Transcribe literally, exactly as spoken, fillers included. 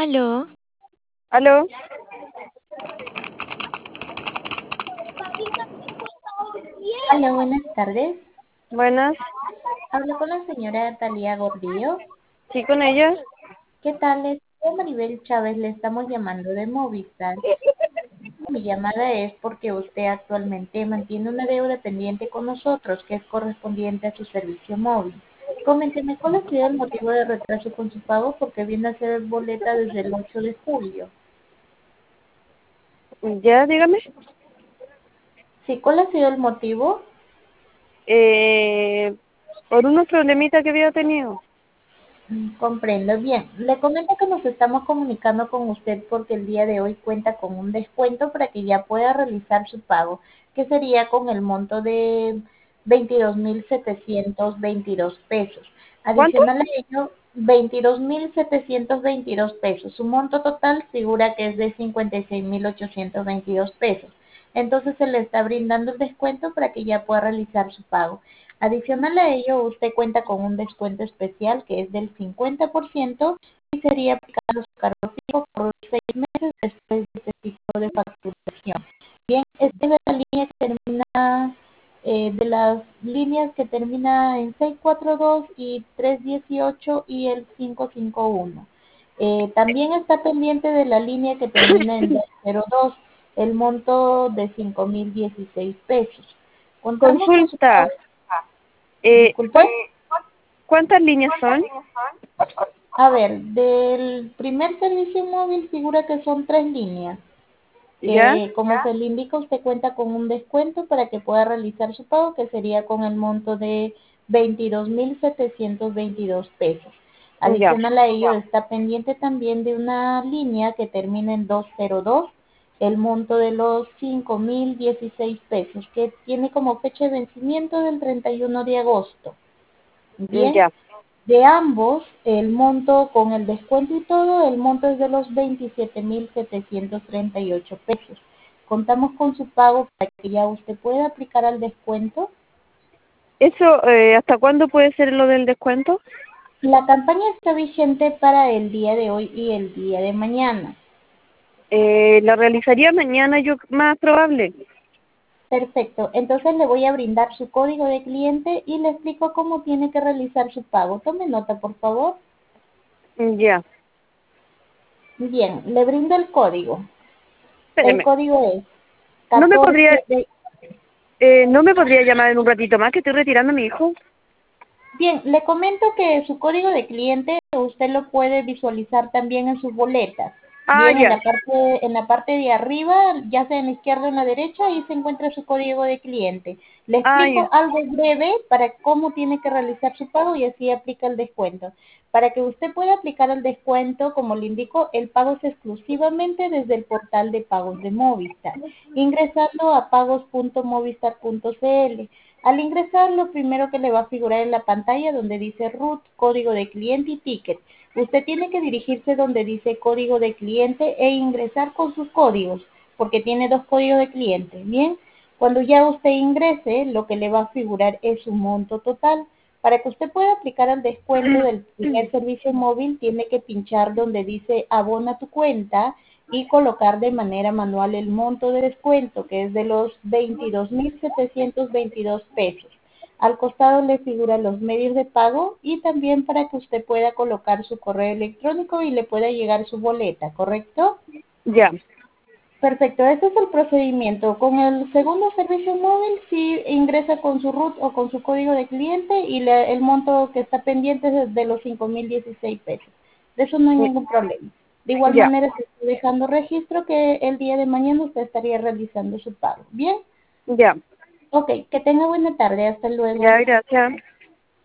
Aló, ¿Aló? Hola, buenas tardes. Buenas. Hablo con la señora Talía Gordillo. ¿Sí con ella? ¿Qué tal? Les soy Maribel Chávez, le estamos llamando de Movistar. Mi llamada es porque usted actualmente mantiene una deuda pendiente con nosotros que es correspondiente a su servicio móvil. Coménteme, ¿cuál ha sido el motivo de retraso con su pago? Porque viene a ser boleta desde el ocho de julio. Ya, dígame. Sí, ¿cuál ha sido el motivo? Eh, por unos problemitas que había tenido. Mm, Comprendo bien. Le comento que nos estamos comunicando con usted porque el día de hoy cuenta con un descuento para que ya pueda realizar su pago, que sería con el monto de veintidós mil setecientos veintidós pesos. ¿Cuánto? Adicional a ello, veintidós mil setecientos veintidós pesos. Su monto total figura que es de cincuenta y seis mil ochocientos veintidós pesos. Entonces se le está brindando el descuento para que ya pueda realizar su pago. Adicional a ello, usted cuenta con un descuento especial que es del cincuenta por ciento y sería aplicado su cargo fijo por seis meses después de este ciclo de facturación. Bien, esta es la línea que termina, eh, de las líneas que termina en seiscientos cuarenta y dos y trescientos dieciocho y el quinientos cincuenta y uno. Eh, también está pendiente de la línea que termina en doscientos dos, el monto de cinco mil dieciséis pesos. Contamos con su Consulta. pago. Eh, Disculpe. ¿cuán- ¿Cuántas líneas son? A ver, del primer servicio móvil figura que son tres líneas, ¿Ya? que como se le indica usted cuenta con un descuento para que pueda realizar su pago, que sería con el monto de veintidós mil setecientos veintidós pesos. Ya. Adicional a ello está pendiente también de una línea que termina en doscientos dos, el monto de los cinco mil dieciséis pesos, que tiene como fecha de vencimiento del treinta y uno de agosto. Bien, Ya. de ambos, el monto con el descuento y todo, el monto es de los veintisiete mil setecientos treinta y ocho pesos. Contamos con su pago para que ya usted pueda aplicar al descuento. ¿Eso eh, hasta cuándo puede ser lo del descuento? La campaña está vigente para el día de hoy y el día de mañana. Eh, la realizaría mañana, yo más probable. Perfecto, entonces le voy a brindar su código de cliente y le explico cómo tiene que realizar su pago. Tome nota, por favor. Ya. Bien, le brindo el código. El Espéreme. código es ¿No me podría, catorce de... eh, no me podría llamar en un ratito más que estoy retirando a mi hijo? Bien, le comento que su código de cliente usted lo puede visualizar también en sus boletas. Ah, Bien, en ya. la parte, en la parte de arriba, ya sea en la izquierda o en la derecha, ahí se encuentra su código de cliente. Le Ah, ya. explico algo breve para cómo tiene que realizar su pago y así aplica el descuento. Para que usted pueda aplicar el descuento, como le indico, el pago es exclusivamente desde el portal de pagos de Movistar, ingresando a pagos punto movistar punto cl. Al ingresar, lo primero que le va a figurar en la pantalla donde dice root, código de cliente y ticket. Usted tiene que dirigirse donde dice código de cliente e ingresar con sus códigos, porque tiene dos códigos de cliente. Bien, cuando ya usted ingrese, lo que le va a figurar es su monto total. Para que usted pueda aplicar el descuento del primer servicio móvil, tiene que pinchar donde dice abona tu cuenta y colocar de manera manual el monto de descuento, que es de los veintidós mil setecientos veintidós pesos. Al costado le figuran los medios de pago y también para que usted pueda colocar su correo electrónico y le pueda llegar su boleta, ¿correcto? Ya. Perfecto, ese es el procedimiento. Con el segundo servicio móvil, sí ingresa con su root o con su código de cliente y le- el monto que está pendiente es de los cinco mil dieciséis pesos. De eso no hay ningún problema. De igual Ya. manera, se está dejando registro que el día de mañana usted estaría realizando su pago. ¿Bien? Ya. Ok, que tenga buena tarde. Hasta luego. Ya, gracias.